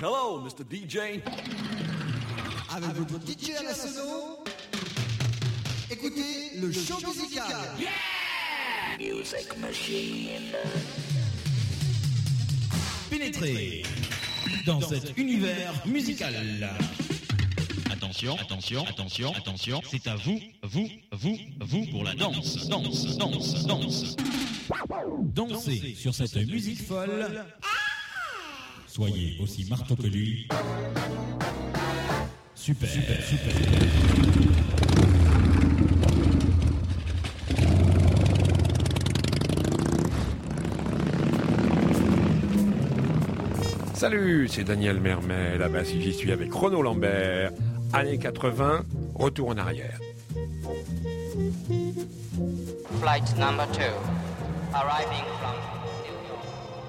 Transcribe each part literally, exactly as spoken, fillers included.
Hello, mister D J. Avec votre D J à la sono, écoutez le show musical. Yeah! Music machine. Pénétrez dans cet univers musical. Attention, attention, attention, attention, c'est à vous, vous, vous, vous pour la danse, danse, danse, danse. Dansez sur cette musique folle. Soyez aussi marteau que lui. Super, super, super. Salut, c'est Daniel Mermet, là-bas si j'y suis avec Renaud Lambert. Années quatre-vingts, retour en arrière. Flight number two, arriving from New York.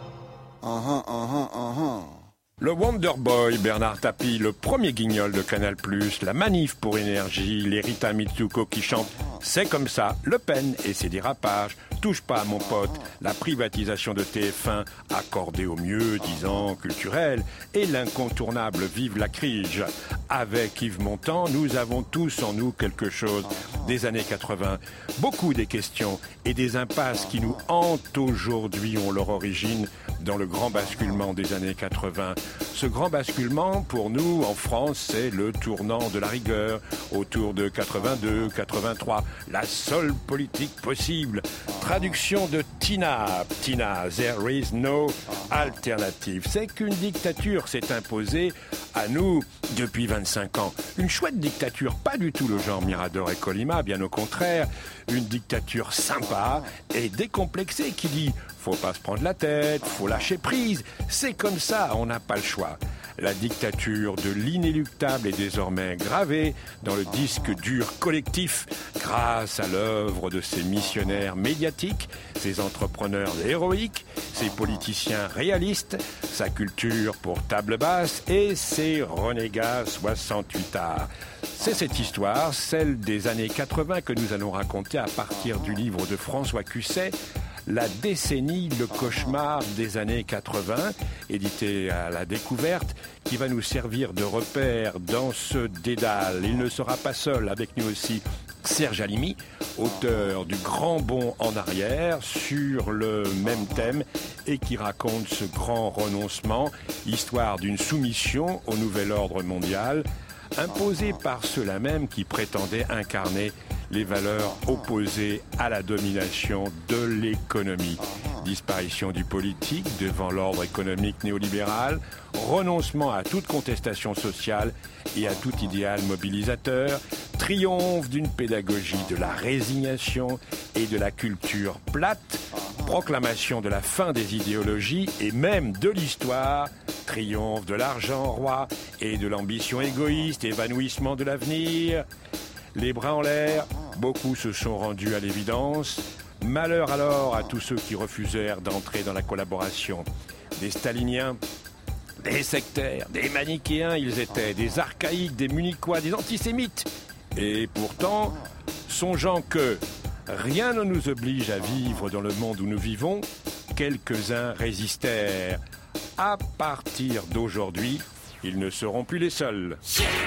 Uh-huh, uh-huh, uh-huh. Le Wonder Boy, Bernard Tapie, le premier guignol de Canal+, la manif pour énergie, les Rita Mitsuko qui chantent « C'est comme ça, Le Pen et ses dérapages, touche pas à mon pote, la privatisation de T F un, accordée au mieux, disant culturel, et l'incontournable Vive la Crige ». Avec Yves Montand, nous avons tous en nous quelque chose des années quatre-vingts. Beaucoup des questions et des impasses qui nous hantent aujourd'hui ont leur origine dans le grand basculement des années quatre-vingts. Ce grand basculement, pour nous, en France, c'est le tournant de la rigueur, autour de quatre-vingt-deux quatre-vingt-trois, la seule politique possible. Traduction de Tina, Tina, there is no alternative. C'est qu'une dictature s'est imposée à nous depuis vingt-cinq ans. Une chouette dictature, pas du tout le genre Mirador et Colima, bien au contraire. Une dictature sympa et décomplexée qui dit « faut pas se prendre la tête, faut lâcher prise, c'est comme ça, on n'a pas le choix ». La dictature de l'inéluctable est désormais gravée dans le disque dur collectif grâce à l'œuvre de ces missionnaires médiatiques, ces entrepreneurs héroïques, ces politiciens réalistes, sa culture pour table basse et ses renégats soixante-huit arts. C'est cette histoire, celle des années quatre-vingts, que nous allons raconter à partir du livre de François Cusset, La décennie, le cauchemar des années quatre-vingts, édité à La Découverte, qui va nous servir de repère dans ce dédale. Il ne sera pas seul, avec nous aussi Serge Halimi, auteur du Grand Bond en arrière sur le même thème et qui raconte ce grand renoncement, histoire d'une soumission au nouvel ordre mondial, imposée par ceux-là même qui prétendaient incarner les valeurs opposées à la domination de l'économie. Disparition du politique devant l'ordre économique néolibéral, renoncement à toute contestation sociale et à tout idéal mobilisateur, triomphe d'une pédagogie de la résignation et de la culture plate, proclamation de la fin des idéologies et même de l'histoire, triomphe de l'argent roi et de l'ambition égoïste, évanouissement de l'avenir. Les bras en l'air, beaucoup se sont rendus à l'évidence. Malheur alors à tous ceux qui refusèrent d'entrer dans la collaboration. Des staliniens, des sectaires, des manichéens ils étaient, des archaïques, des munichois, des antisémites. Et pourtant, songeant que rien ne nous oblige à vivre dans le monde où nous vivons, quelques-uns résistèrent. À partir d'aujourd'hui, ils ne seront plus les seuls.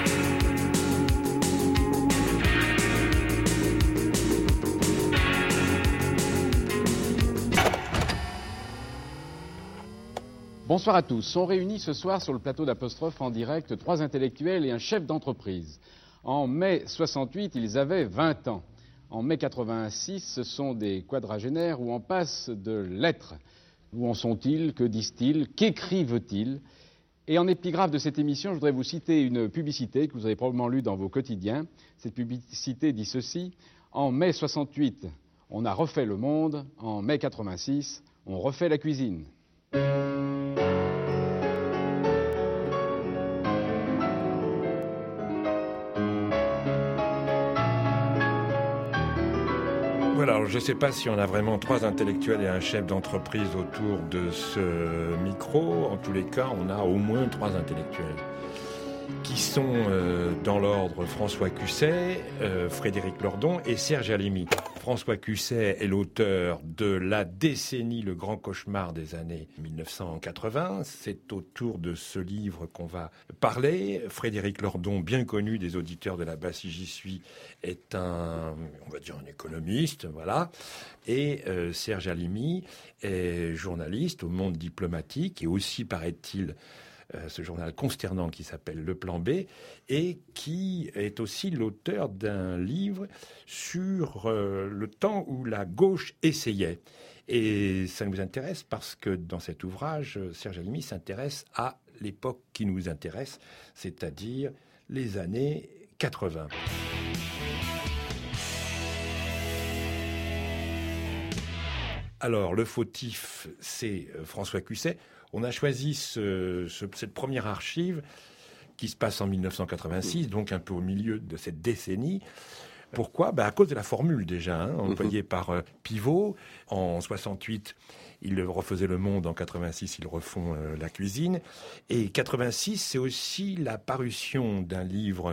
Bonsoir à tous. Sont réunis ce soir sur le plateau d'Apostrophe en direct trois intellectuels et un chef d'entreprise. En mai soixante-huit, ils avaient vingt ans. En mai quatre-vingt-six, ce sont des quadragénaires où on passe de l'être. Où en sont-ils? Que disent-ils? Qu'écrivent-ils? Et en épigraphe de cette émission, je voudrais vous citer une publicité que vous avez probablement lue dans vos quotidiens. Cette publicité dit ceci: en mai soixante-huit, on a refait le monde. En mai quatre-vingt-six, on refait la cuisine. Voilà, alors je ne sais pas si on a vraiment trois intellectuels et un chef d'entreprise autour de ce micro. En tous les cas, on a au moins trois intellectuels. qui sont euh, dans l'ordre François Cusset, euh, Frédéric Lordon et Serge Halimi. François Cusset est l'auteur de La décennie, le grand cauchemar des années mille neuf cent quatre-vingts. C'est autour de ce livre qu'on va parler. Frédéric Lordon, bien connu des auditeurs de la base si j'y suis, est un, on va dire un économiste, voilà. Et euh, Serge Halimi est journaliste au Monde diplomatique et aussi, paraît-il, Euh, ce journal consternant qui s'appelle Le Plan B et qui est aussi l'auteur d'un livre sur euh, le temps où la gauche essayait. Et ça nous intéresse parce que dans cet ouvrage, Serge Halimi s'intéresse à l'époque qui nous intéresse, c'est-à-dire les années quatre-vingts. Alors, le fautif, c'est François Cusset. On a choisi ce, ce, cette première archive qui se passe en mille neuf cent quatre-vingt-six, donc un peu au milieu de cette décennie. Pourquoi ? Ben à cause de la formule déjà, hein, employée par euh, Pivot. En soixante-huit, ils refaisaient Le Monde. En quatre-vingt-six, ils refont euh, La Cuisine. Et quatre-vingt-six, c'est aussi la parution d'un livre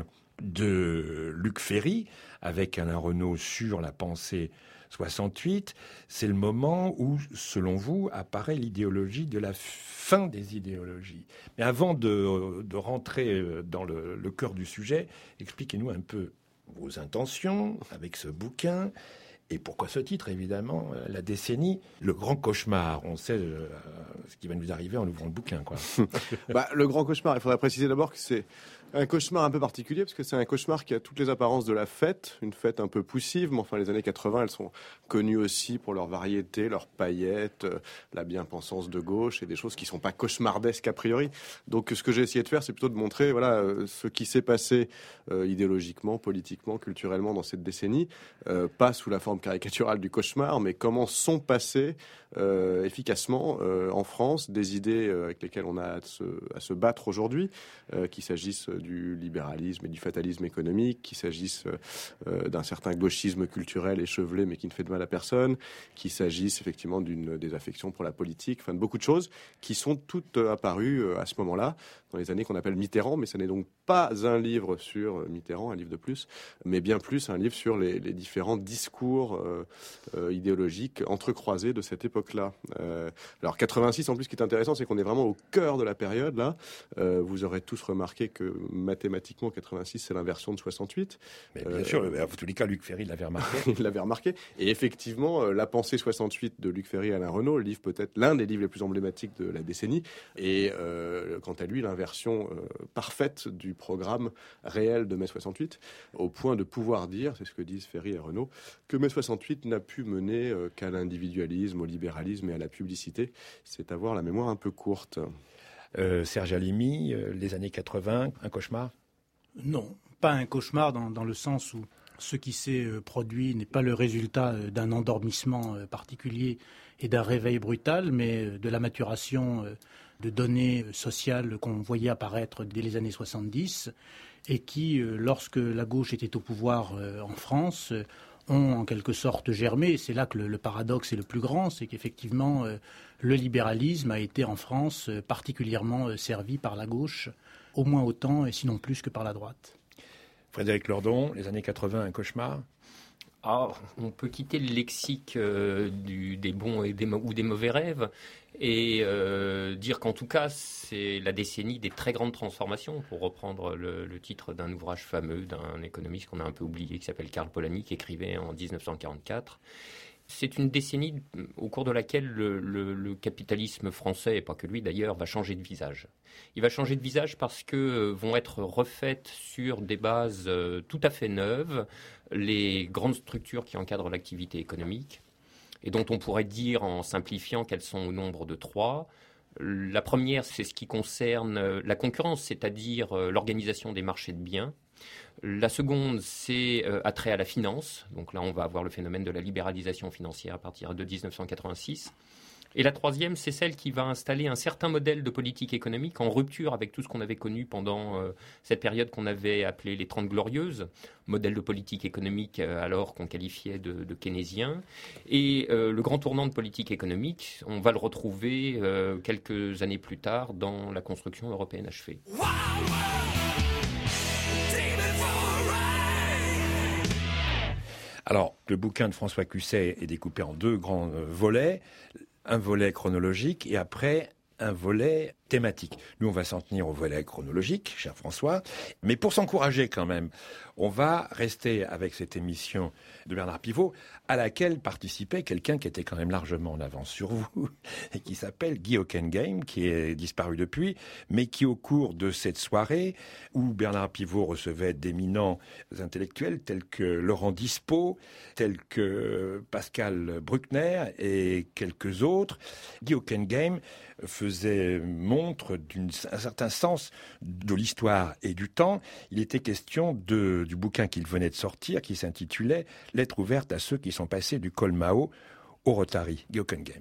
de Luc Ferry avec Alain Renaud sur la pensée soixante-huit, c'est le moment où, selon vous, apparaît l'idéologie de la fin des idéologies. Mais avant de, de rentrer dans le, le cœur du sujet, expliquez-nous un peu vos intentions avec ce bouquin. Et pourquoi ce titre, évidemment, La décennie, le grand cauchemar. On sait euh, ce qui va nous arriver en ouvrant le bouquin, quoi. bah, le grand cauchemar, il faudrait préciser d'abord que c'est un cauchemar un peu particulier, parce que c'est un cauchemar qui a toutes les apparences de la fête, une fête un peu poussive, mais enfin les années quatre-vingts, elles sont connues aussi pour leur variété, leurs paillettes, euh, la bien-pensance de gauche et des choses qui ne sont pas cauchemardesques a priori. Donc ce que j'ai essayé de faire, c'est plutôt de montrer voilà, euh, ce qui s'est passé euh, idéologiquement, politiquement, culturellement dans cette décennie, euh, pas sous la forme caricaturale du cauchemar, mais comment sont passées euh, efficacement euh, en France des idées euh, avec lesquelles on a à se, à se battre aujourd'hui, euh, qu'il s'agisse du libéralisme et du fatalisme économique, qu'il s'agisse euh, d'un certain gauchisme culturel échevelé mais qui ne fait de mal à personne, qu'il s'agisse effectivement d'une désaffection pour la politique, enfin de beaucoup de choses qui sont toutes apparues euh, à ce moment-là, dans les années qu'on appelle Mitterrand, mais ce n'est donc pas un livre sur Mitterrand, un livre de plus, mais bien plus un livre sur les, les différents discours euh, euh, idéologiques entrecroisés de cette époque-là. Euh, alors quatre-vingt-six, en plus, ce qui est intéressant, c'est qu'on est vraiment au cœur de la période, là. Euh, vous aurez tous remarqué que mathématiquement, quatre-vingt-six, c'est l'inversion de soixante-huit. Mais bien euh, sûr, en tous les cas, Luc Ferry l'avait remarqué. Il l'avait remarqué. Et effectivement, euh, La pensée soixante-huit de Luc Ferry et Alain Renaud, le livre peut-être l'un des livres les plus emblématiques de la décennie, et euh, quant à lui, l'inversion euh, parfaite du programme réel de mai soixante-huit, au point de pouvoir dire, c'est ce que disent Ferry et Renaud, que mai soixante-huit n'a pu mener euh, qu'à l'individualisme, au libéralisme et à la publicité. C'est avoir la mémoire un peu courte. Euh, Serge Halimi, euh, les années quatre-vingts, un cauchemar ? Non, pas un cauchemar dans, dans le sens où ce qui s'est euh, produit n'est pas le résultat euh, d'un endormissement euh, particulier et d'un réveil brutal, mais euh, de la maturation euh, de données sociales qu'on voyait apparaître dès les années soixante-dix et qui, euh, lorsque la gauche était au pouvoir euh, en France, euh, ont en quelque sorte germé. Et c'est là que le, le paradoxe est le plus grand, c'est qu'effectivement euh, le libéralisme a été en France euh, particulièrement euh, servi par la gauche, au moins autant et sinon plus que par la droite. Frédéric Lordon, les années quatre-vingts, un cauchemar ? Ah, on peut quitter le lexique euh, du, des bons et des, ou des mauvais rêves et euh, dire qu'en tout cas, c'est la décennie des très grandes transformations, pour reprendre le, le titre d'un ouvrage fameux d'un économiste qu'on a un peu oublié, qui s'appelle Karl Polanyi, qui écrivait en dix-neuf cent quarante-quatre. C'est une décennie au cours de laquelle le, le, le capitalisme français, et pas que lui d'ailleurs, va changer de visage. Il va changer de visage parce que euh, vont être refaites sur des bases euh, tout à fait neuves les grandes structures qui encadrent l'activité économique et dont on pourrait dire, en simplifiant, qu'elles sont au nombre de trois. La première, c'est ce qui concerne la concurrence, c'est-à-dire euh, l'organisation des marchés de biens. La seconde, c'est euh, attrait à la finance. Donc là, on va avoir le phénomène de la libéralisation financière à partir de dix-neuf cent quatre-vingt-six. Et la troisième, c'est celle qui va installer un certain modèle de politique économique en rupture avec tout ce qu'on avait connu pendant euh, cette période qu'on avait appelée les Trente Glorieuses, modèle de politique économique euh, alors qu'on qualifiait de, de keynésien. Et euh, le grand tournant de politique économique, on va le retrouver euh, quelques années plus tard dans la construction européenne achevée. Wow, wow Alors, le bouquin de François Cusset est découpé en deux grands euh, volets. Un volet chronologique et après un volet thématique. Nous, on va s'en tenir au volet chronologique, cher François. Mais pour s'encourager quand même, on va rester avec cette émission de Bernard Pivot, à laquelle participait quelqu'un qui était quand même largement en avance sur vous, et qui s'appelle Guy Hockengame, qui est disparu depuis, mais qui, au cours de cette soirée, où Bernard Pivot recevait d'éminents intellectuels tels que Laurent Dispo, tels que Pascal Bruckner et quelques autres, Guy Hockengame faisait montre d'un certain sens de l'histoire et du temps. Il était question de, du bouquin qu'il venait de sortir, qui s'intitulait « Lettre ouverte à ceux qui sont passés du col Mao au Rotary ». Guy Hockengame.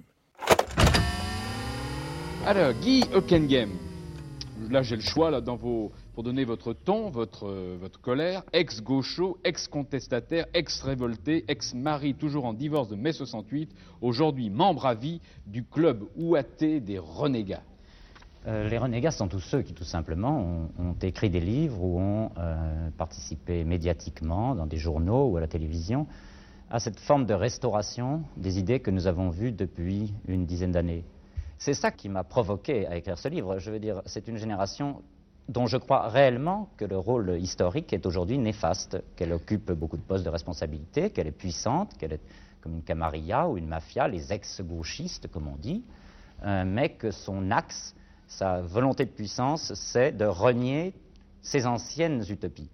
Alors, Guy Hockengame, là j'ai le choix là, dans vos, pour donner votre ton, votre, euh, votre colère. Ex-gaucho, ex-contestataire, ex-révolté, ex-mari toujours en divorce de mai soixante-huit, aujourd'hui membre à vie du club ouaté des renégats. Euh, les renégats sont tous ceux qui, tout simplement, ont, ont écrit des livres ou ont euh, participé médiatiquement dans des journaux ou à la télévision à cette forme de restauration des idées que nous avons vues depuis une dizaine d'années. C'est ça qui m'a provoqué à écrire ce livre. Je veux dire, c'est une génération dont je crois réellement que le rôle historique est aujourd'hui néfaste, qu'elle occupe beaucoup de postes de responsabilité, qu'elle est puissante, qu'elle est comme une camarilla ou une mafia, les ex-gauchistes, comme on dit, euh, mais que son axe, sa volonté de puissance, c'est de renier ses anciennes utopies.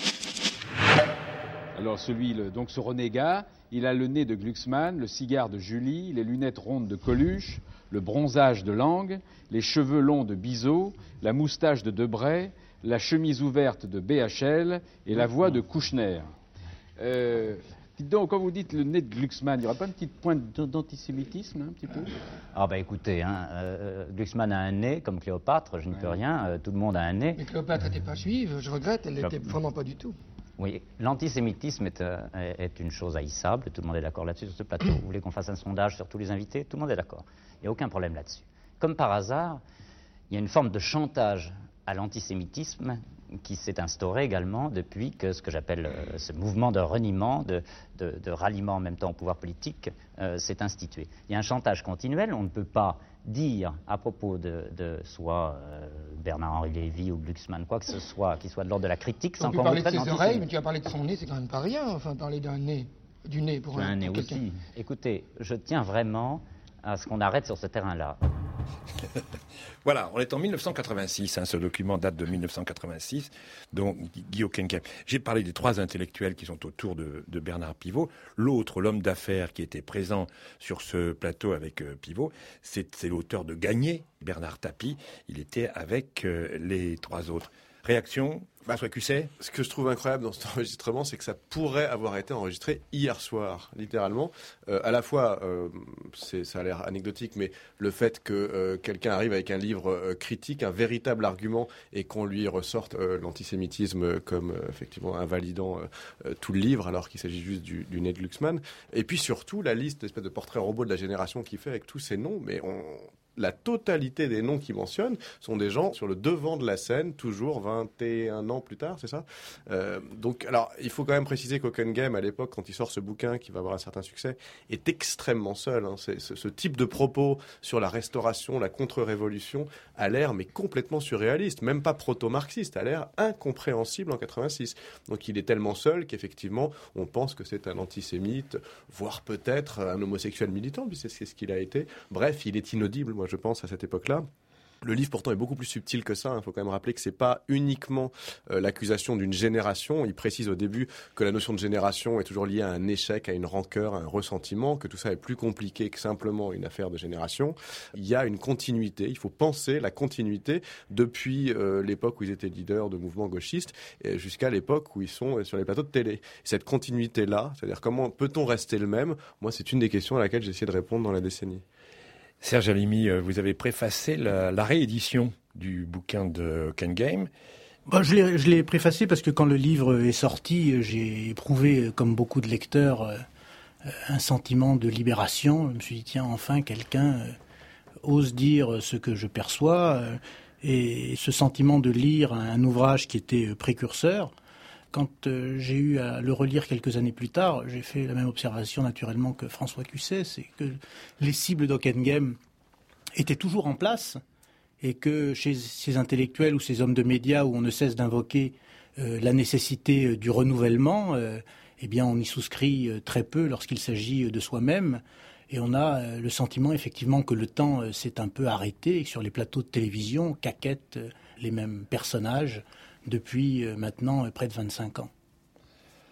Alors celui, le, donc ce renégat, il a le nez de Glucksmann, le cigare de Julie, les lunettes rondes de Coluche, le bronzage de Lang, les cheveux longs de Bizot, la moustache de Debray, la chemise ouverte de B H L et la voix de Kouchner. Euh, donc, quand vous dites le nez de Glucksmann, il n'y aura pas une petite pointe d'antisémitisme, un petit peu? Ah ben écoutez, hein, euh, Glucksmann a un nez, comme Cléopâtre, je n'y peux rien, euh, tout le monde a un nez. Mais Cléopâtre n'était pas juive, je regrette, elle n'était vraiment pas du tout. Oui, l'antisémitisme est, euh, est une chose haïssable, tout le monde est d'accord là-dessus sur ce plateau. Vous voulez qu'on fasse un sondage sur tous les invités? Tout le monde est d'accord. Il n'y a aucun problème là-dessus. Comme par hasard, il y a une forme de chantage à l'antisémitisme qui s'est instauré également depuis que ce que j'appelle euh, ce mouvement de reniement, de, de, de ralliement en même temps au pouvoir politique, euh, s'est institué. Il y a un chantage continuel, on ne peut pas dire à propos de, de soit euh, Bernard-Henri Lévy ou Glucksmann, quoi que ce soit, qui soit de l'ordre de la critique, sans qu'on parler de ses oreilles, mais tu as parlé de son nez, c'est quand même pas rien, enfin parler d'un nez, du nez pour un, un, un nez aussi. Écoutez, je tiens vraiment à ce qu'on arrête sur ce terrain-là. Voilà, on est en mille neuf cent quatre-vingt-six, hein, ce document date de mille neuf cent quatre-vingt-six, donc Guy Hockengame. J'ai parlé des trois intellectuels qui sont autour de, de Bernard Pivot. L'autre, l'homme d'affaires qui était présent sur ce plateau avec euh, Pivot, c'est, c'est l'auteur de Gagné, Bernard Tapie. Il était avec euh, les trois autres. Réaction, François Cusset? Ce que je trouve incroyable dans cet enregistrement, c'est que ça pourrait avoir été enregistré hier soir, littéralement. Euh, à la fois, euh, c'est, ça a l'air anecdotique, mais le fait que euh, quelqu'un arrive avec un livre euh, critique, un véritable argument, et qu'on lui ressorte euh, l'antisémitisme comme euh, effectivement invalidant euh, tout le livre, alors qu'il s'agit juste du, du nez de Glucksmann. Et puis surtout, la liste, l'espèce de portrait robot de la génération qu'il fait avec tous ces noms, mais on... La totalité des noms qu'il mentionne sont des gens sur le devant de la scène, toujours vingt et un ans plus tard, c'est ça euh, Donc, alors, il faut quand même préciser qu'Hockengame, à l'époque, quand il sort ce bouquin, qui va avoir un certain succès, est extrêmement seul. Hein. C'est, ce, ce type de propos sur la restauration, la contre-révolution, a l'air mais complètement surréaliste, même pas proto-marxiste, a l'air incompréhensible en quatre-vingt-six. Donc, il est tellement seul qu'effectivement, on pense que c'est un antisémite, voire peut-être un homosexuel militant, puisque c'est ce qu'il a été. Bref, il est inaudible, moi je pense, à cette époque-là. Le livre, pourtant, est beaucoup plus subtil que ça. Il faut quand même rappeler que c'est pas uniquement euh, l'accusation d'une génération. Il précise au début que la notion de génération est toujours liée à un échec, à une rancœur, à un ressentiment, que tout ça est plus compliqué que simplement une affaire de génération. Il y a une continuité. Il faut penser la continuité depuis euh, l'époque où ils étaient leaders de mouvements gauchistes et jusqu'à l'époque où ils sont sur les plateaux de télé. Cette continuité-là, c'est-à-dire comment peut-on rester le même? Moi, c'est une des questions à laquelle j'ai essayé de répondre dans la décennie. Serge Halimi, vous avez préfacé la, la réédition du bouquin de Hockengame. Bon, je, l'ai, je l'ai préfacé parce que quand le livre est sorti, j'ai éprouvé, comme beaucoup de lecteurs, un sentiment de libération. Je me suis dit, tiens, enfin, quelqu'un ose dire ce que je perçois. Et ce sentiment de lire un ouvrage qui était précurseur Quand euh, j'ai eu à le relire quelques années plus tard, j'ai fait la même observation naturellement que François Cusset, c'est que les cibles d'Ockenghem étaient toujours en place et que chez ces intellectuels ou ces hommes de médias où on ne cesse d'invoquer euh, la nécessité euh, du renouvellement, euh, eh bien on y souscrit euh, très peu lorsqu'il s'agit euh, de soi-même. Et on a euh, le sentiment effectivement que le temps euh, s'est un peu arrêté et que sur les plateaux de télévision caquettent euh, les mêmes personnages depuis euh, maintenant euh, près de vingt-cinq ans. Frédéric ?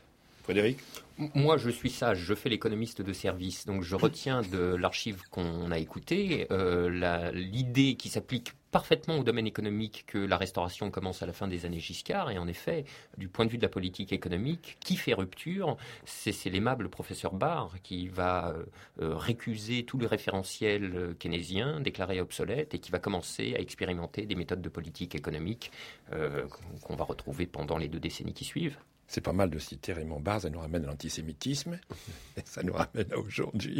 Moi, je suis sage, je fais l'économiste de service, donc je retiens de l'archive qu'on a écoutée euh, la, l'idée qui s'applique parfaitement au domaine économique que la restauration commence à la fin des années Giscard, et en effet, du point de vue de la politique économique, qui fait rupture, c'est, c'est l'aimable professeur Barre qui va euh, récuser tout le référentiel euh, keynésien, déclaré obsolète, et qui va commencer à expérimenter des méthodes de politique économique euh, qu'on va retrouver pendant les deux décennies qui suivent. C'est pas mal de citer Raymond Barre, ça nous ramène à l'antisémitisme, et ça nous ramène à aujourd'hui.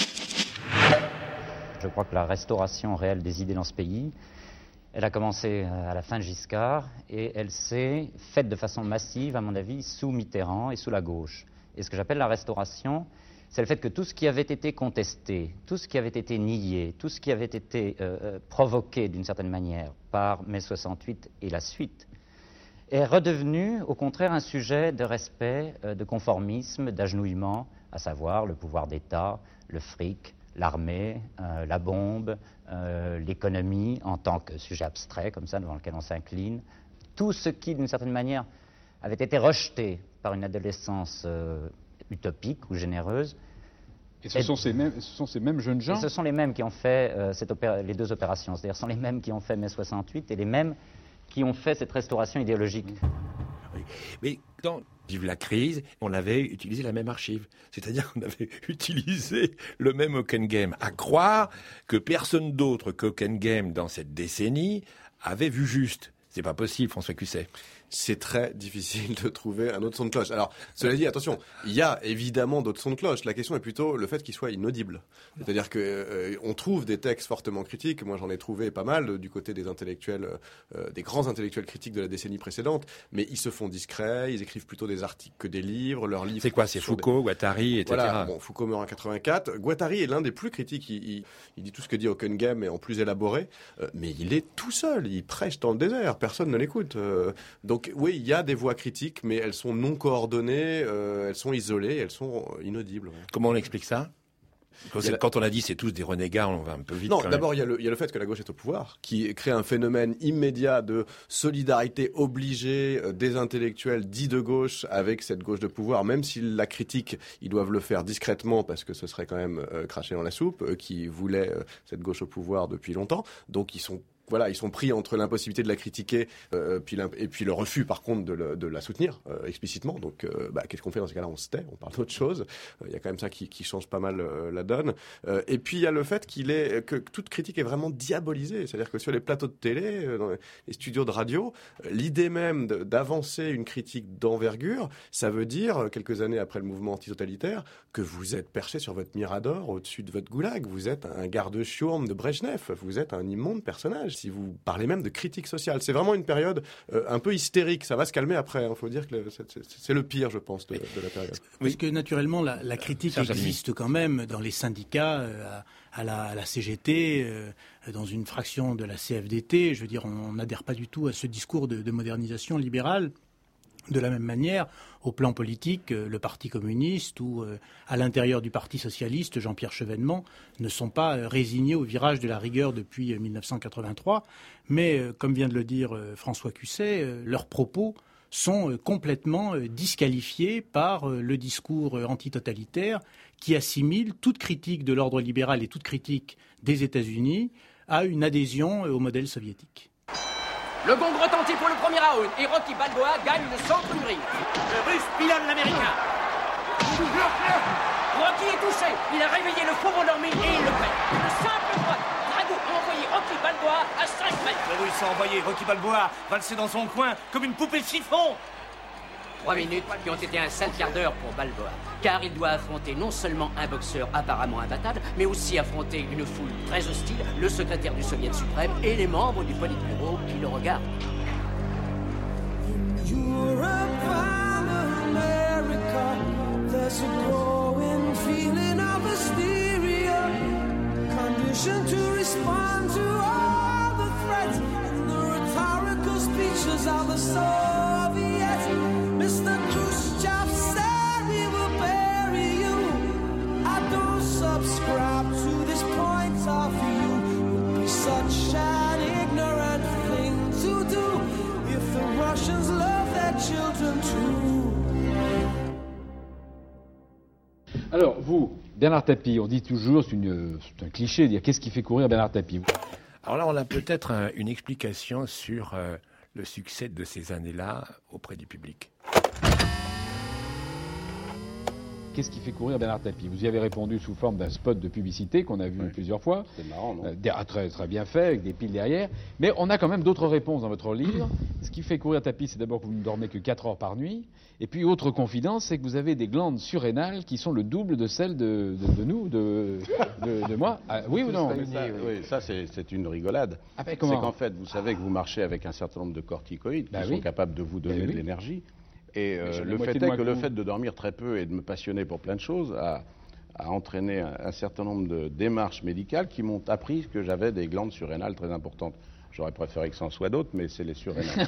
Je crois que la restauration réelle des idées dans ce pays, elle a commencé à la fin de Giscard, et elle s'est faite de façon massive, à mon avis, sous Mitterrand et sous la gauche. Et ce que j'appelle la restauration, c'est le fait que tout ce qui avait été contesté, tout ce qui avait été nié, tout ce qui avait été euh, provoqué d'une certaine manière par mai soixante-huit et la suite, est redevenu, au contraire, un sujet de respect, euh, de conformisme, d'agenouillement, à savoir le pouvoir d'État, le fric, l'armée, euh, la bombe, euh, l'économie en tant que sujet abstrait, comme ça, devant lequel on s'incline. Tout ce qui, d'une certaine manière, avait été rejeté par une adolescence euh, utopique ou généreuse. Et ce, et, sont ces mêmes, ce sont ces mêmes jeunes gens Ce sont les mêmes qui ont fait euh, cette opéra- les deux opérations. C'est-à-dire, ce sont les mêmes qui ont fait mai soixante-huit et les mêmes qui ont fait cette restauration idéologique. Oui. Mais dans Vive la crise, on avait utilisé la même archive. C'est-à-dire qu'on avait utilisé le même Ockenghem. À croire que personne d'autre qu'Ockenghem dans cette décennie avait vu juste. C'est pas possible, François Cusset. C'est très difficile de trouver un autre son de cloche. Alors, cela dit, attention, il y a évidemment d'autres sons de cloche. La question est plutôt le fait qu'ils soient inaudibles. C'est-à-dire que euh, on trouve des textes fortement critiques. Moi, j'en ai trouvé pas mal euh, du côté des intellectuels, euh, des grands intellectuels critiques de la décennie précédente. Mais ils se font discrets. Ils écrivent plutôt des articles que des livres. Leurs livres. C'est quoi ? C'est Foucault, des... Guattari, et cetera. Voilà. Bon, Foucault meurt en quatre-vingt-quatre. Guattari est l'un des plus critiques. Il, il, il dit tout ce que dit Ockenghem, mais en plus élaboré. Euh, mais il est tout seul. Il prêche dans le désert. Personne ne l'écoute. Euh, donc, oui, il y a des voix critiques, mais elles sont non coordonnées, euh, elles sont isolées, elles sont inaudibles. Ouais. Comment on explique ça ? Quand, la... quand on a dit c'est tous des renégats, on va un peu vite. Non, d'abord il y, y a le fait que la gauche est au pouvoir, qui crée un phénomène immédiat de solidarité obligée euh, des intellectuels dits de gauche avec cette gauche de pouvoir, même s'ils la critiquent, ils doivent le faire discrètement parce que ce serait quand même euh, cracher dans la soupe, eux qui voulaient euh, cette gauche au pouvoir depuis longtemps. Donc ils sont Voilà, ils sont pris entre l'impossibilité de la critiquer euh, puis et puis le refus, par contre, de, le, de la soutenir euh, explicitement. Donc, euh, bah, qu'est-ce qu'on fait dans ce cas-là ? On se tait, on parle d'autre chose. Il euh, y a quand même ça qui, qui change pas mal euh, la donne. Euh, et puis, il y a le fait qu'il est, que toute critique est vraiment diabolisée. C'est-à-dire que sur les plateaux de télé, euh, dans les studios de radio, euh, l'idée même de, d'avancer une critique d'envergure, ça veut dire, quelques années après le mouvement antitotalitaire, que vous êtes perché sur votre mirador au-dessus de votre goulag. Vous êtes un garde-chiourme de Brejnev. Vous êtes un immonde personnage. Si vous parlez même de critique sociale. C'est vraiment une période euh, un peu hystérique. Ça va se calmer après. Il hein. faut dire que le, c'est, c'est le pire, je pense, de, de la période. Parce que naturellement, la, la critique Ça, existe quand même dans les syndicats, euh, à, à, la, à la C G T, euh, dans une fraction de la C F D T. Je veux dire, on n'adhère pas du tout à ce discours de, de modernisation libérale. De la même manière, au plan politique, le Parti communiste ou euh, à l'intérieur du Parti socialiste, Jean-Pierre Chevènement, ne sont pas euh, résignés au virage de la rigueur depuis euh, dix-neuf cent quatre-vingt-trois. Mais, euh, comme vient de le dire euh, François Cusset, euh, leurs propos sont euh, complètement euh, disqualifiés par euh, le discours euh, antitotalitaire qui assimile toute critique de l'ordre libéral et toute critique des États-Unis à une adhésion euh, au modèle soviétique. Le gong retentit pour le premier round et Rocky Balboa gagne le centre du ring. Le Russe pilonne l'Américain. Rocky est touché. Il a réveillé le faux endormi et il le perd. Le simple droite. Drago a envoyé Rocky Balboa à cinq mètres. Le Russe a envoyé Rocky Balboa valser dans son coin comme une poupée de chiffon. Trois minutes qui ont été un sale quart d'heure pour Balboa, car il doit affronter non seulement un boxeur apparemment imbattable, mais aussi affronter une foule très hostile, le secrétaire du Soviet suprême et les membres du Politburo qui le regardent. There's a growing feeling of hysteria, conditioned to respond to all the threats and the rhetorical speeches of the Soviets. Mister Khrushchev said we will bury you. I don't subscribe to this point of view. It would be such an ignorant thing to do if the Russians love their children too. Alors, vous, Bernard Tapie, on dit toujours, c'est, une, c'est un cliché de dire qu'est-ce qui fait courir Bernard Tapie. Alors là, on a peut-être un, une explication sur euh, le succès de ces années-là auprès du public. Qu'est-ce qui fait courir Bernard Tapie? Vous y avez répondu sous forme d'un spot de publicité qu'on a vu oui. plusieurs fois. C'est marrant, non? euh, très, très bien fait, avec des piles derrière. Mais on a quand même d'autres réponses dans votre livre. Ce qui fait courir Tapie, c'est d'abord que vous ne dormez que quatre heures par nuit. Et puis, autre confidence, c'est que vous avez des glandes surrénales qui sont le double de celles de, de, de nous, de, de, de moi. Ah, oui ou non? Ça, oui, ça c'est, c'est une rigolade. Ah, ben, comment? C'est qu'en fait, vous savez que vous marchez avec un certain nombre de corticoïdes qui ben, sont oui. capables de vous donner ben, de oui. l'énergie. Et euh, le fait est que, que le fait de dormir très peu et de me passionner pour plein de choses a, a entraîné un, un certain nombre de démarches médicales qui m'ont appris que j'avais des glandes surrénales très importantes. J'aurais préféré que c'en soit d'autres, mais c'est les surrénales.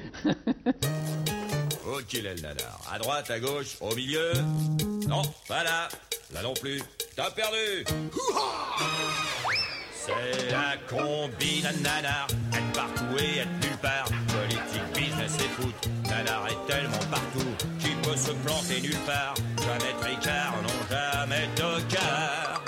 Ok, là, le nanar. À droite, à gauche, au milieu. Non, pas là. Là non plus. T'as perdu. C'est la combine à nanar. Être partout et être nulle part. Politique, business et foot. Nanar est tellement partout qu'il peut se planter nulle part. Jamais tricard, non jamais tocard.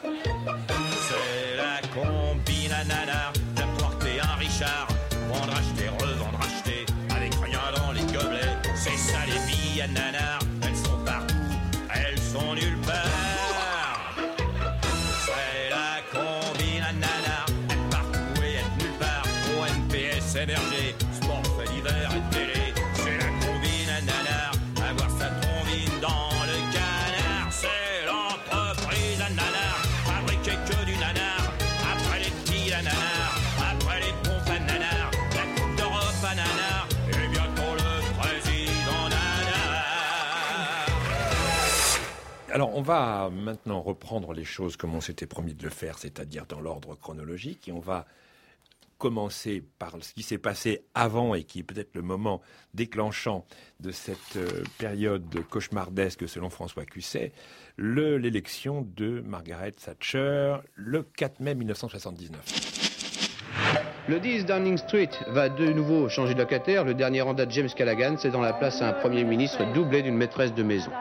C'est la combine à nanar. D'apporter un Richard. Vendre, acheter, revendre, acheter. Avec rien dans les gobelets. C'est ça les billes à nanar. Elles sont partout. Elles sont nulle part. C'est la combine à nanar. Être partout et être nulle part. O N P S émergé. Sport fait l'hiver et télé. C'est la combine à nanar. Avoir sa trombine dans le canard. C'est l'entreprise à nanar. Fabriquer que du nanar. Après les petits à nanar. Après les pompes à nanar. La Coupe d'Europe à nanar. Et bientôt le président nanar. Alors, on va maintenant reprendre les choses comme on s'était promis de le faire, c'est-à-dire dans l'ordre chronologique. Et on va commencer par ce qui s'est passé avant et qui est peut-être le moment déclenchant de cette euh, période cauchemardesque selon François Cusset, le, l'élection de Margaret Thatcher le quatre mai mille neuf cent soixante-dix-neuf. Le dix Downing Street va de nouveau changer de locataire. Le dernier mandat de James Callaghan, c'est dans la place à un Premier ministre doublé d'une maîtresse de maison.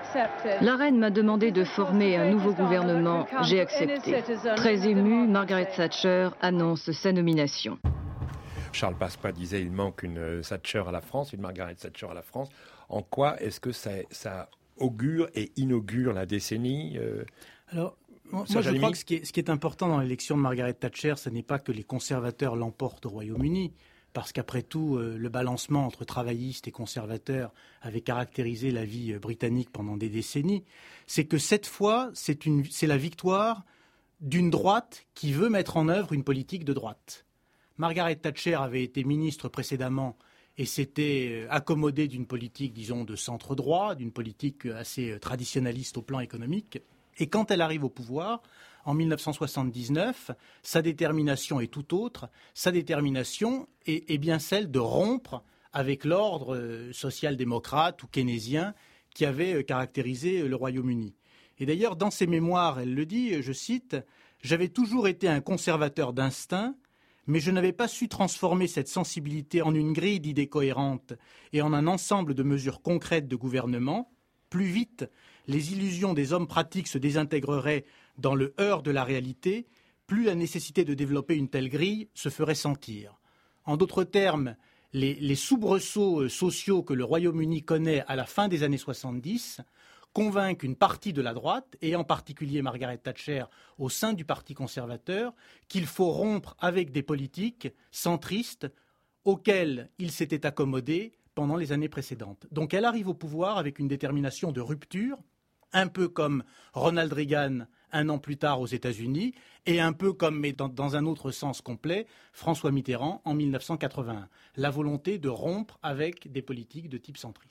La reine m'a demandé de former un nouveau gouvernement. J'ai accepté. Très émue, Margaret Thatcher annonce sa nomination. Charles Pasqua disait il manque une Thatcher à la France, une Margaret Thatcher à la France. En quoi est-ce que ça, ça augure et inaugure la décennie euh... Alors, moi, moi je crois que ce qui, est, ce qui est important dans l'élection de Margaret Thatcher, ce n'est pas que les conservateurs l'emportent au Royaume-Uni, parce qu'après tout, euh, le balancement entre travaillistes et conservateurs avait caractérisé la vie euh, britannique pendant des décennies. C'est que cette fois, c'est, une, c'est la victoire d'une droite qui veut mettre en œuvre une politique de droite. Margaret Thatcher avait été ministre précédemment et s'était accommodée d'une politique, disons, de centre-droit, d'une politique assez traditionnaliste au plan économique. Et quand elle arrive au pouvoir, en mille neuf cent soixante-dix-neuf, sa détermination est tout autre. Sa détermination est, est bien celle de rompre avec l'ordre social-démocrate ou keynésien qui avait caractérisé le Royaume-Uni. Et d'ailleurs, dans ses mémoires, elle le dit, je cite, « J'avais toujours été un conservateur d'instinct, mais je n'avais pas su transformer cette sensibilité en une grille d'idées cohérentes et en un ensemble de mesures concrètes de gouvernement. Plus vite, les illusions des hommes pratiques se désintégreraient dans le heurt de la réalité, plus la nécessité de développer une telle grille se ferait sentir. En d'autres termes, les, les soubresauts sociaux que le Royaume-Uni connaît à la fin des années soixante-dix convainquent une partie de la droite, et en particulier Margaret Thatcher au sein du Parti conservateur, qu'il faut rompre avec des politiques centristes auxquelles il s'était accommodé pendant les années précédentes. Donc elle arrive au pouvoir avec une détermination de rupture, un peu comme Ronald Reagan un an plus tard aux États-Unis, et un peu comme, mais dans, dans un autre sens complet, François Mitterrand en mille neuf cent quatre-vingt-un. La volonté de rompre avec des politiques de type centriste.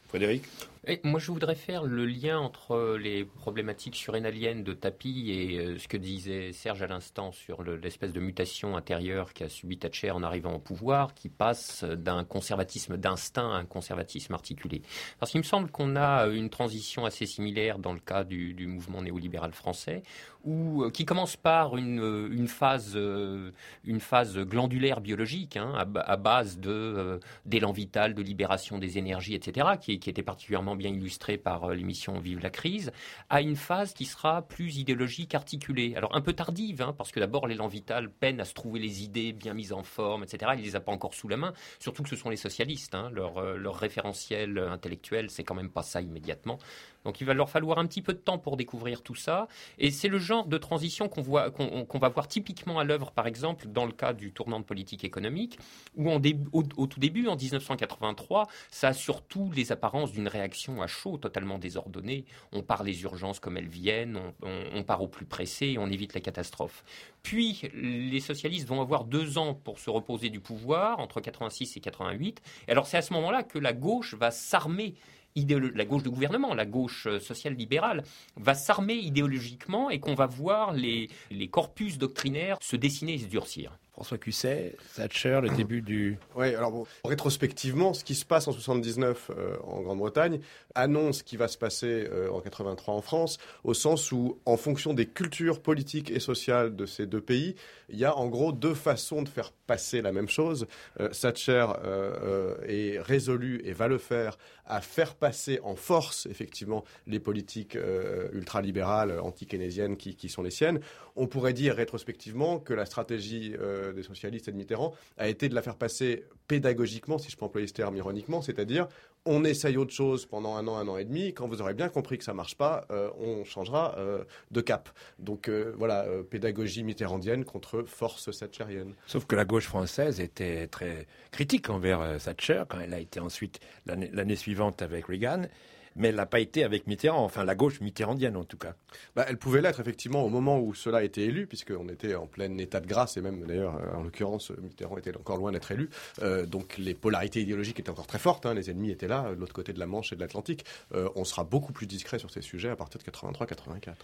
Frédéric ? Et moi, je voudrais faire le lien entre les problématiques surrénaliennes de Tapi et euh, ce que disait Serge à l'instant sur le, l'espèce de mutation intérieure qu'a subi Thatcher en arrivant au pouvoir, qui passe d'un conservatisme d'instinct à un conservatisme articulé. Parce qu'il me semble qu'on a une transition assez similaire dans le cas du, du mouvement néolibéral français, où, euh, qui commence par une, une, phase, euh, une phase glandulaire biologique, hein, à, à base de, euh, d'élan vital, de libération des énergies, et cetera, qui, qui était particulièrement bien illustré par l'émission Vive la crise, à une phase qui sera plus idéologique, articulée. Alors un peu tardive, hein, parce que d'abord l'élan vital peine à se trouver les idées bien mises en forme, et cetera. Il ne les a pas encore sous la main, surtout que ce sont les socialistes. Hein. Leur, leur référentiel intellectuel, c'est quand même pas ça immédiatement. Donc il va leur falloir un petit peu de temps pour découvrir tout ça. Et c'est le genre de transition qu'on, voit, qu'on, qu'on va voir typiquement à l'œuvre, par exemple, dans le cas du tournant de politique économique, où en dé, au, au tout début, en dix-neuf cent quatre-vingt-trois, ça a surtout les apparences d'une réaction à chaud totalement désordonnée. On part les urgences comme elles viennent, on, on, on part au plus pressé et on évite la catastrophe. Puis les socialistes vont avoir deux ans pour se reposer du pouvoir, entre quatre-vingt-six et quatre-vingt-huit. Et alors c'est à ce moment-là que la gauche va s'armer. Idéolo- la gauche de gouvernement, la gauche sociale-libérale, va s'armer idéologiquement et qu'on va voir les, les corpus doctrinaires se dessiner et se durcir. François Cusset, Thatcher, le début du... Oui, alors bon, rétrospectivement, ce qui se passe en soixante-dix-neuf euh, en Grande-Bretagne annonce ce qui va se passer euh, en quatre-vingt-trois en France, au sens où, en fonction des cultures politiques et sociales de ces deux pays, il y a en gros deux façons de faire passer la même chose. Euh, Thatcher euh, euh, est résolu et va le faire à faire passer en force, effectivement, les politiques euh, ultralibérales, anti-keynésiennes qui, qui sont les siennes. On pourrait dire rétrospectivement que la stratégie euh, des socialistes et de Mitterrand a été de la faire passer pédagogiquement, si je peux employer ce terme ironiquement, c'est-à-dire on essaye autre chose pendant un an, un an et demi. Quand vous aurez bien compris que ça ne marche pas, euh, on changera euh, de cap. Donc euh, voilà, euh, pédagogie mitterrandienne contre force thatcherienne. Sauf que la gauche française était très critique envers euh, Thatcher quand elle a été ensuite l'année, l'année suivante avec Reagan. Mais elle n'a pas été avec Mitterrand, enfin la gauche mitterrandienne en tout cas. Bah, elle pouvait l'être effectivement au moment où cela a été élu, puisqu'on était en plein état de grâce, et même d'ailleurs en l'occurrence Mitterrand était encore loin d'être élu. Euh, donc les polarités idéologiques étaient encore très fortes, hein, les ennemis étaient là, de l'autre côté de la Manche et de l'Atlantique. Euh, on sera beaucoup plus discret sur ces sujets à partir de quatre-vingt-trois quatre-vingt-quatre.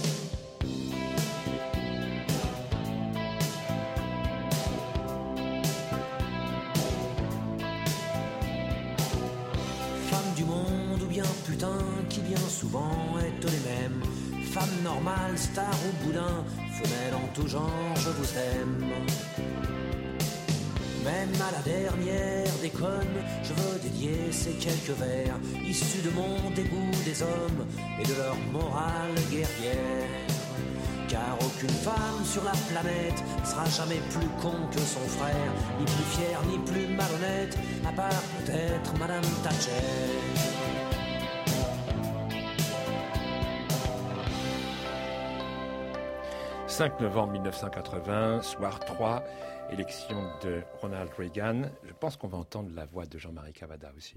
Putain qui bien souvent est les mêmes. Femme normale, star ou boudin, femelle en tout genre, je vous aime. Même à la dernière déconne, je veux dédier ces quelques vers issus de mon dégoût des hommes et de leur morale guerrière. Car aucune femme sur la planète sera jamais plus con que son frère, ni plus fière, ni plus malhonnête, à part peut-être Madame Thatcher. cinq novembre mille neuf cent quatre-vingts, soir trois, élection de Ronald Reagan. Je pense qu'on va entendre la voix de Jean-Marie Cavada aussi.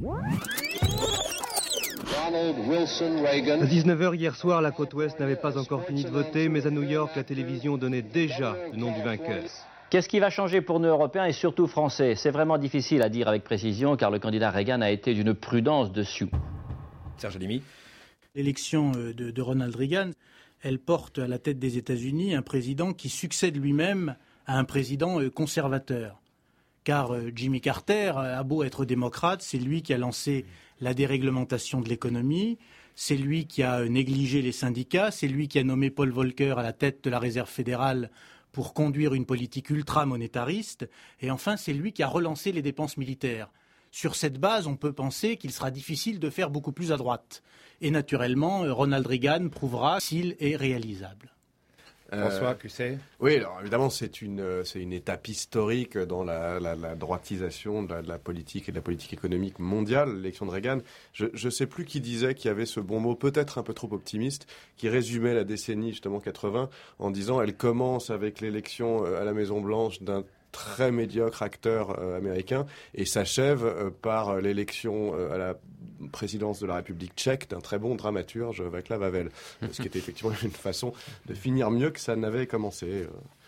À dix-neuf heures hier soir, la côte ouest n'avait pas encore fini de voter, mais à New York, la télévision donnait déjà le nom du vainqueur. Qu'est-ce qui va changer pour nous Européens et surtout Français? C'est vraiment difficile à dire avec précision, car le candidat Reagan a été d'une prudence dessus. Serge Alimi. L'élection de, de Ronald Reagan, elle porte à la tête des États-Unis un président qui succède lui-même à un président conservateur. Car Jimmy Carter a beau être démocrate, c'est lui qui a lancé la déréglementation de l'économie, c'est lui qui a négligé les syndicats, c'est lui qui a nommé Paul Volcker à la tête de la Réserve fédérale pour conduire une politique ultra-monétariste, et enfin c'est lui qui a relancé les dépenses militaires. Sur cette base, on peut penser qu'il sera difficile de faire beaucoup plus à droite. Et naturellement, Ronald Reagan prouvera s'il est réalisable. François Cusset. Oui, alors évidemment, c'est une, c'est une étape historique dans la, la, la droitisation de la, de la politique et de la politique économique mondiale, l'élection de Reagan. Je ne sais plus qui disait qu'il y avait ce bon mot, peut-être un peu trop optimiste, qui résumait la décennie justement quatre-vingts en disant elle commence avec l'élection à la Maison-Blanche d'un très médiocre acteur euh, américain et s'achève euh, par l'élection euh, à la présidence de la République tchèque d'un très bon dramaturge, Václav Havel. Ce qui était effectivement une façon de finir mieux que ça n'avait commencé. Euh.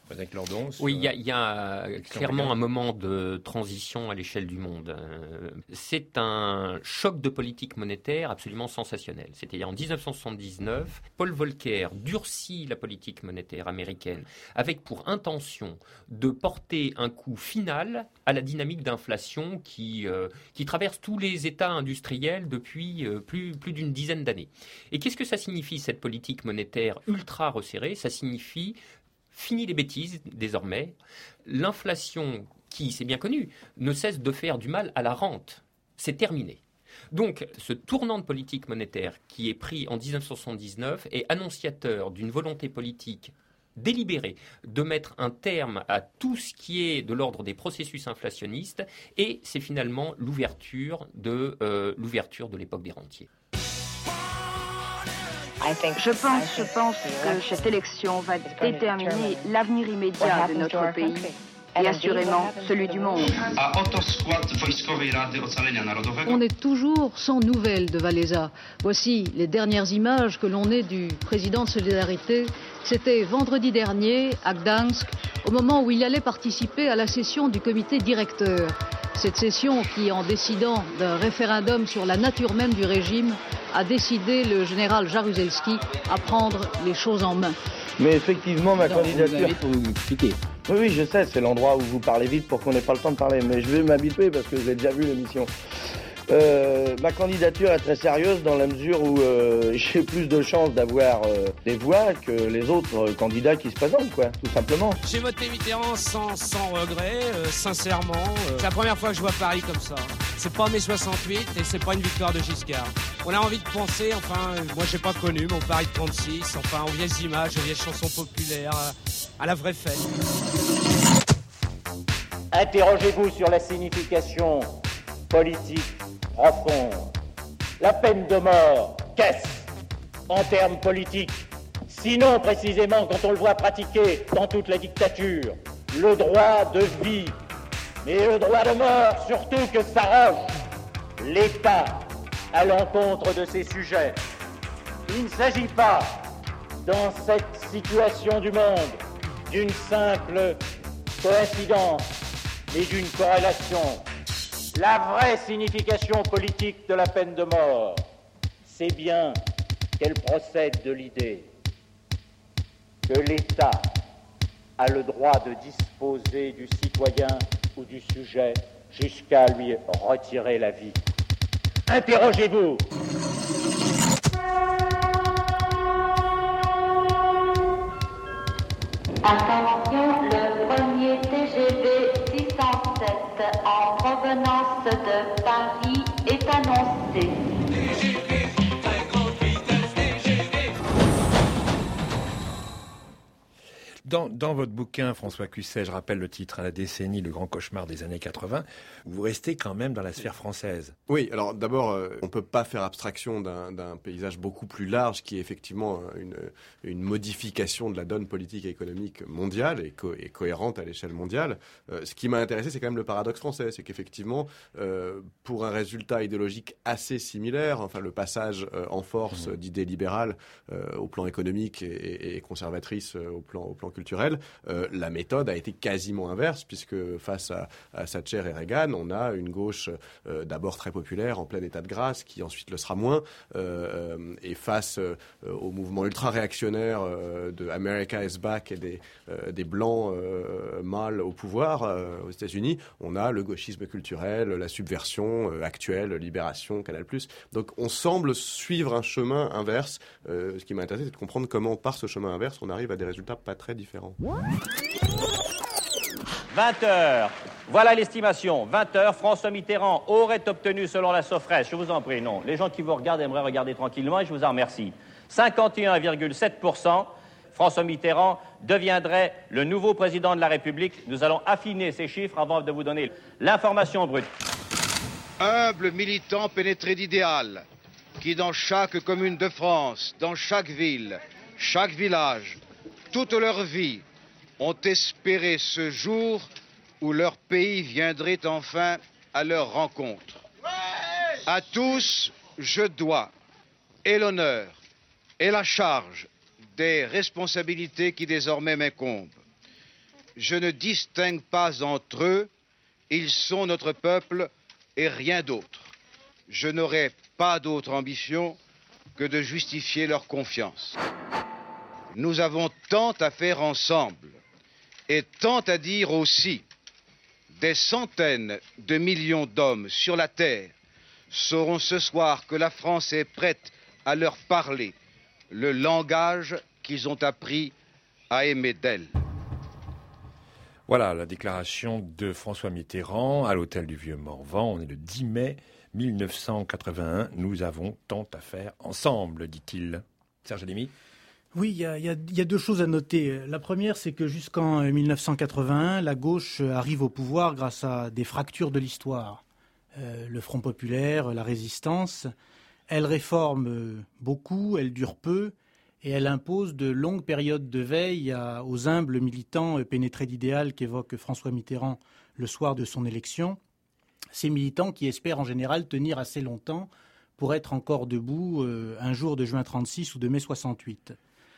Avec Lordon, oui, il y a, y a clairement un moment de transition à l'échelle du monde. C'est un choc de politique monétaire absolument sensationnel. C'est-à-dire en dix-neuf cent soixante-dix-neuf, Paul Volcker durcit la politique monétaire américaine avec pour intention de porter un coup final à la dynamique d'inflation qui, euh, qui traverse tous les États industriels depuis euh, plus, plus d'une dizaine d'années. Et qu'est-ce que ça signifie, cette politique monétaire ultra resserrée? Ça signifie fini les bêtises, désormais. L'inflation, qui, c'est bien connu, ne cesse de faire du mal à la rente. C'est terminé. Donc, ce tournant de politique monétaire qui est pris en dix-neuf cent soixante-dix-neuf est annonciateur d'une volonté politique délibérée de mettre un terme à tout ce qui est de l'ordre des processus inflationnistes, et c'est finalement l'ouverture de, euh, l'ouverture de l'époque des rentiers. Je pense, je pense que cette élection va déterminer l'avenir immédiat de notre pays et assurément celui du monde. On est toujours sans nouvelles de Wałęsa. Voici les dernières images que l'on ait du président de Solidarité. C'était vendredi dernier à Gdansk, au moment où il allait participer à la session du comité directeur. Cette session qui, en décidant d'un référendum sur la nature même du régime, a décidé le général Jaruzelski à prendre les choses en main. Mais effectivement, ma non, candidature... Pour vous expliquer. Oui, oui, je sais, c'est l'endroit où vous parlez vite pour qu'on n'ait pas le temps de parler, mais je vais m'habituer parce que j'ai déjà vu l'émission. Euh, ma candidature est très sérieuse dans la mesure où euh, j'ai plus de chances d'avoir euh, des voix que les autres euh, candidats qui se présentent, quoi, tout simplement. J'ai voté Mitterrand sans, sans regret, euh, sincèrement. Euh, c'est la première fois que je vois Paris comme ça. C'est pas mai soixante-huit et c'est pas une victoire de Giscard. On a envie de penser, enfin, euh, moi j'ai pas connu mon Paris de trente-six, enfin, aux vieilles images, aux vieilles chansons populaires, à, à la vraie fête. Interrogez-vous sur la signification politique profonde. La peine de mort, qu'est-ce en termes politiques? Sinon, précisément, quand on le voit pratiquer dans toute la dictature, le droit de vie, mais le droit de mort, surtout que s'arroge l'État à l'encontre de ses sujets. Il ne s'agit pas, dans cette situation du monde, d'une simple coïncidence, mais d'une corrélation. La vraie signification politique de la peine de mort, c'est bien qu'elle procède de l'idée que l'État a le droit de disposer du citoyen ou du sujet jusqu'à lui retirer la vie. Interrogez-vous. Attention, le premier T G V six cent sept en provenance de Paris est annoncé. Dans, dans votre bouquin, François Cusset, je rappelle le titre, à la décennie, le grand cauchemar des années quatre-vingts, vous restez quand même dans la sphère française. Oui, alors d'abord, euh, on ne peut pas faire abstraction d'un, d'un paysage beaucoup plus large qui est effectivement une, une modification de la donne politique et économique mondiale et, co- et cohérente à l'échelle mondiale. Euh, ce qui m'a intéressé, c'est quand même le paradoxe français, c'est qu'effectivement, euh, pour un résultat idéologique assez similaire, enfin le passage euh, en force mmh. d'idées libérales euh, au plan économique et, et, et conservatrices euh, au plan, au plan culturel, euh, la méthode a été quasiment inverse, puisque face à, à Thatcher et Reagan, on a une gauche euh, d'abord très populaire, en plein état de grâce, qui ensuite le sera moins, euh, et face euh, au mouvement ultra-réactionnaire euh, de America is back et des, euh, des blancs euh, mâles au pouvoir euh, aux États-Unis, on a le gauchisme culturel, la subversion euh, actuelle, Libération, Canal+. Donc on semble suivre un chemin inverse. Euh, ce qui m'a intéressé, c'est de comprendre comment, par ce chemin inverse, on arrive à des résultats pas très différents. vingt heures. Voilà l'estimation. vingt heures, François Mitterrand aurait obtenu, selon la Sofres, je vous en prie, non, les gens qui vous regardent aimeraient regarder tranquillement et je vous en remercie, cinquante et un virgule sept pour cent, François Mitterrand deviendrait le nouveau président de la République. Nous allons affiner ces chiffres avant de vous donner l'information brute. Humble militant pénétré d'idéal, qui dans chaque commune de France, dans chaque ville, chaque village, toute leur vie, ont espéré ce jour où leur pays viendrait enfin à leur rencontre. À tous, je dois, et l'honneur, et la charge des responsabilités qui désormais m'incombent. je ne distingue pas entre eux. Ils sont notre peuple et rien d'autre. Je n'aurai pas d'autre ambition que de justifier leur confiance. Nous avons tant à faire ensemble et tant à dire aussi. Des centaines de millions d'hommes sur la terre sauront ce soir que la France est prête à leur parler le langage qu'ils ont appris à aimer d'elle. Voilà la déclaration de François Mitterrand à l'hôtel du Vieux-Morvan. On est le dix mai mille neuf cent quatre-vingt-un. Nous avons tant à faire ensemble, dit-il. Serge Alimi. Oui, il y, y, y a deux choses à noter. La première, c'est que jusqu'en mille neuf cent quatre-vingt-un, la gauche arrive au pouvoir grâce à des fractures de l'histoire. Euh, le Front populaire, la résistance, elle réforme beaucoup, elle dure peu, et elle impose de longues périodes de veille à, aux humbles militants pénétrés d'idéal qu'évoque François Mitterrand le soir de son élection. Ces militants qui espèrent en général tenir assez longtemps pour être encore debout euh, un jour de juin trente-six ou de mai soixante-huit.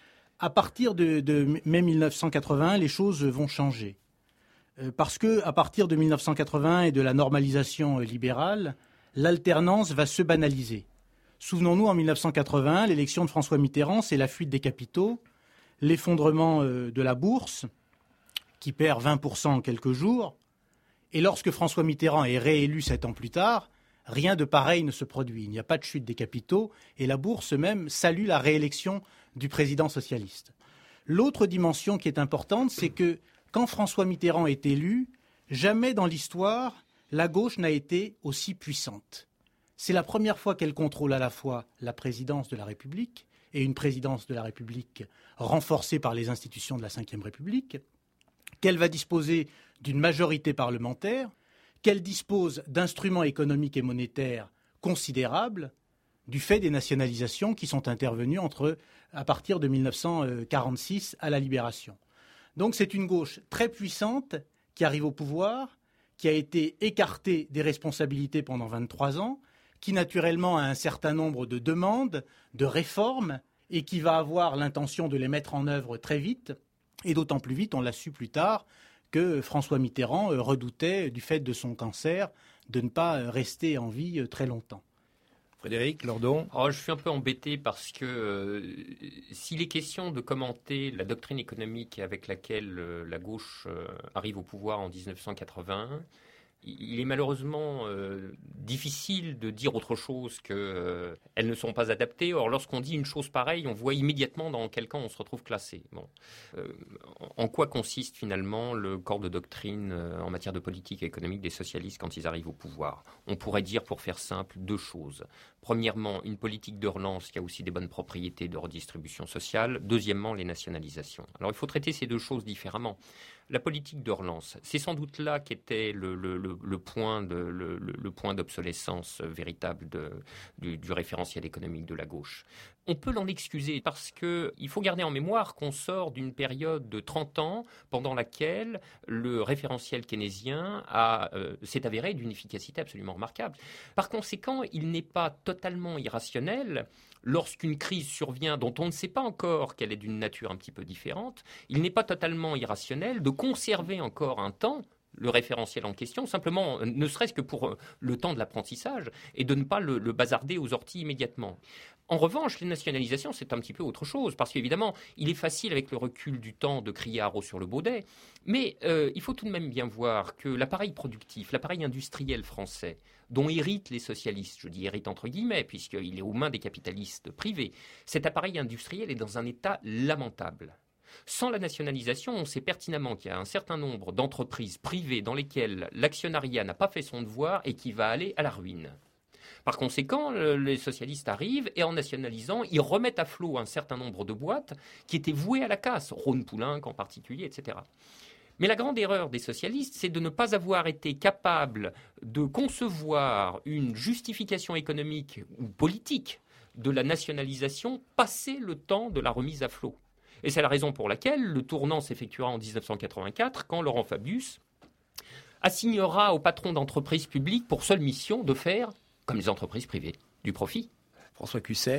À partir de, de mai mille neuf cent quatre-vingt-un, les choses vont changer. Euh, parce que, à partir de mille neuf cent quatre-vingt-un et de la normalisation libérale, l'alternance va se banaliser. Souvenons-nous, en mille neuf cent quatre-vingt-un, l'élection de François Mitterrand, c'est la fuite des capitaux, l'effondrement euh, de la bourse, qui perd vingt pour cent en quelques jours. Et lorsque François Mitterrand est réélu sept ans plus tard, rien de pareil ne se produit. Il n'y a pas de chute des capitaux et la bourse même salue la réélection du président socialiste. L'autre dimension qui est importante, c'est que quand François Mitterrand est élu, jamais dans l'histoire, la gauche n'a été aussi puissante. C'est la première fois qu'elle contrôle à la fois la présidence de la République et une présidence de la République renforcée par les institutions de la cinquième République, qu'elle va disposer d'une majorité parlementaire, qu'elle dispose d'instruments économiques et monétaires considérables du fait des nationalisations qui sont intervenues entre, à partir de mille neuf cent quarante-six à la Libération. Donc c'est une gauche très puissante qui arrive au pouvoir, qui a été écartée des responsabilités pendant vingt-trois ans, qui naturellement a un certain nombre de demandes, de réformes, et qui va avoir l'intention de les mettre en œuvre très vite, et d'autant plus vite, on l'a su plus tard, que François Mitterrand redoutait, du fait de son cancer, de ne pas rester en vie très longtemps. Frédéric Lordon. Oh, je suis un peu embêté parce que euh, s'il est question de commenter la doctrine économique avec laquelle euh, la gauche euh, arrive au pouvoir en dix-neuf cent quatre-vingt-un, il est malheureusement euh, difficile de dire autre chose qu'elles euh, ne sont pas adaptées. Or, lorsqu'on dit une chose pareille, on voit immédiatement dans quel camp on se retrouve classé. Bon. Euh, en quoi consiste finalement le corps de doctrine euh, en matière de politique économique des socialistes quand ils arrivent au pouvoir ? On pourrait dire, pour faire simple, deux choses. Premièrement, une politique de relance qui a aussi des bonnes propriétés de redistribution sociale. Deuxièmement, les nationalisations. Alors, il faut traiter ces deux choses différemment. La politique de relance, c'est sans doute là qu'était le, le, le, le point de, le, le point d'obsolescence véritable de, du, du référentiel économique de la gauche. On peut l'en excuser parce qu'il faut garder en mémoire qu'on sort d'une période de trente ans pendant laquelle le référentiel keynésien a, euh, s'est avéré d'une efficacité absolument remarquable. Par conséquent, il n'est pas totalement irrationnel lorsqu'une crise survient dont on ne sait pas encore qu'elle est d'une nature un petit peu différente, il n'est pas totalement irrationnel de conserver encore un temps le référentiel en question, simplement, ne serait-ce que pour le temps de l'apprentissage, et de ne pas le, le bazarder aux orties immédiatement. En revanche, les nationalisations, c'est un petit peu autre chose, parce qu'évidemment, il est facile avec le recul du temps de crier haro sur le baudet, mais euh, il faut tout de même bien voir que l'appareil productif, l'appareil industriel français, dont héritent les socialistes, je dis hérite entre guillemets, puisqu'il est aux mains des capitalistes privés, cet appareil industriel est dans un état lamentable. Sans la nationalisation, on sait pertinemment qu'il y a un certain nombre d'entreprises privées dans lesquelles l'actionnariat n'a pas fait son devoir et qui va aller à la ruine. Par conséquent, les socialistes arrivent et en nationalisant, ils remettent à flot un certain nombre de boîtes qui étaient vouées à la casse, Rhône-Poulenc en particulier, et cetera. Mais la grande erreur des socialistes, c'est de ne pas avoir été capable de concevoir une justification économique ou politique de la nationalisation passé le temps de la remise à flot. Et c'est la raison pour laquelle le tournant s'effectuera en dix-neuf cent quatre-vingt-quatre, quand Laurent Fabius assignera aux patrons d'entreprises publiques pour seule mission de faire, comme les entreprises privées, du profit. François Cusset.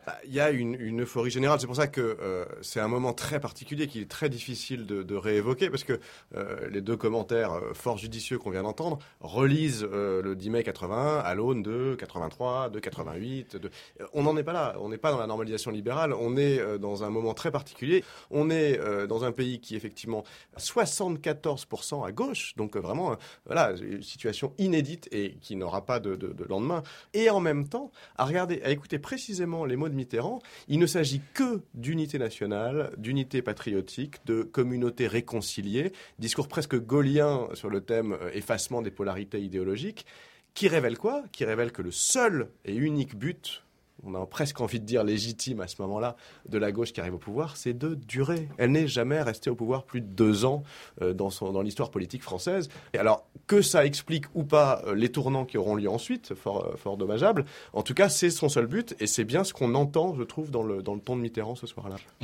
Il y a une, une euphorie générale. C'est pour ça que euh, c'est un moment très particulier qu'il est très difficile de, de réévoquer, parce que euh, les deux commentaires euh, fort judicieux qu'on vient d'entendre relisent euh, le dix mai quatre-vingt-un à l'aune de quatre-vingt-trois, de quatre-vingt-huit. De... On n'en est pas là. On n'est pas dans la normalisation libérale. On est euh, dans un moment très particulier. On est euh, dans un pays qui est effectivement soixante-quatorze pour cent à gauche. Donc euh, vraiment, euh, voilà, une situation inédite et qui n'aura pas de, de, de lendemain. Et en même temps, à regarder, à écouter précisément les mots de Mitterrand, il ne s'agit que d'unité nationale, d'unité patriotique, de communauté réconciliée, discours presque gaullien sur le thème euh, effacement des polarités idéologiques, qui révèle quoi ? Qui révèle que le seul et unique but, on a presque envie de dire légitime à ce moment-là, de la gauche qui arrive au pouvoir, c'est de durer. Elle n'est jamais restée au pouvoir plus de deux ans euh, dans, son, dans l'histoire politique française. Et alors, que ça explique ou pas euh, les tournants qui auront lieu ensuite, fort, euh, fort dommageable, en tout cas, c'est son seul but, et c'est bien ce qu'on entend, je trouve, dans le, dans le ton de Mitterrand ce soir-là.